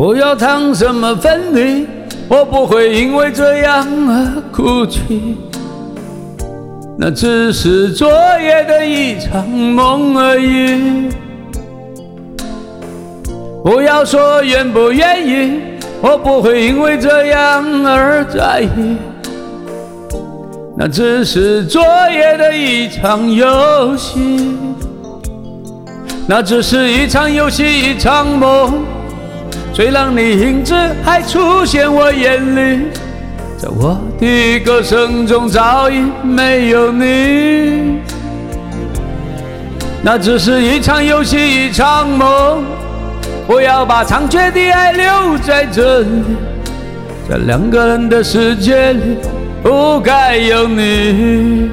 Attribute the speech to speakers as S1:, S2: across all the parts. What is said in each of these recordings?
S1: 不要谈什么分离，我不会因为这样而哭泣。那只是昨夜的一场梦而已。不要说愿不愿意，我不会因为这样而在意。那只是昨夜的一场游戏，那只是一场游戏，一场梦。最让你影子还出现我眼里，在我的歌声中早已没有你。那只是一场游戏，一场梦。不要把残缺的爱留在这里，在两个人的世界里不该有你。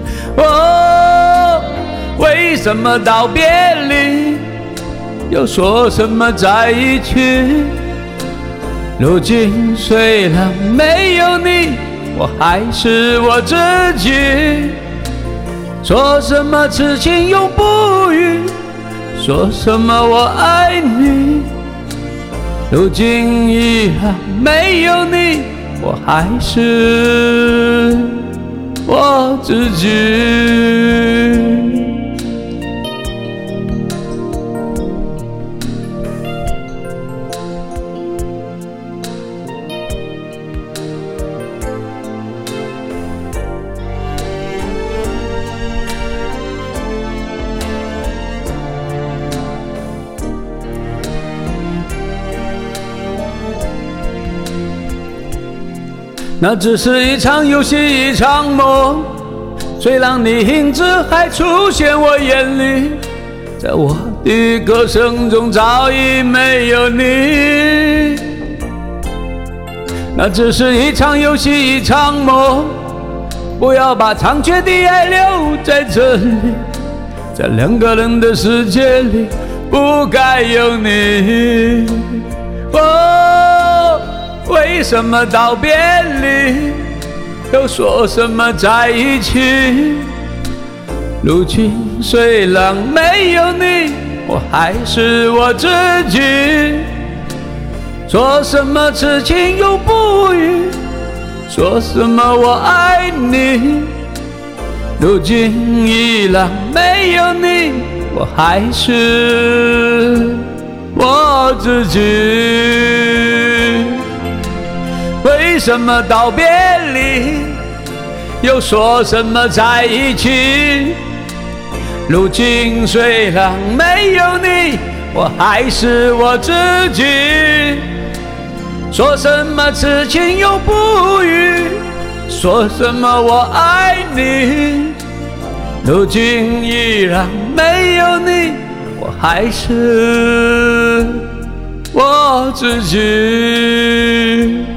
S1: 哦，为什么道别离又说什么在一起？如今虽然没有你，我还是我自己。说什么痴情永不渝，说什么我爱你。如今依然没有你，我还是我自己。那只是一场游戏，一场梦。虽然你影子还出现我眼里，在我的歌声中早已没有你。那只是一场游戏，一场梦。不要把残缺的爱留在这里，在两个人的世界里不该有你。哦，为什么道别离又说什么在一起？如今虽然没有你，我还是我自己。说什么痴情永不渝，说什么我爱你。如今依然没有你，我还是我自己。为什么道别离又说什么在一起？如今虽然没有你，我还是我自己。说什么痴情永不渝，说什么我爱你。如今依然没有你，我还是我自己。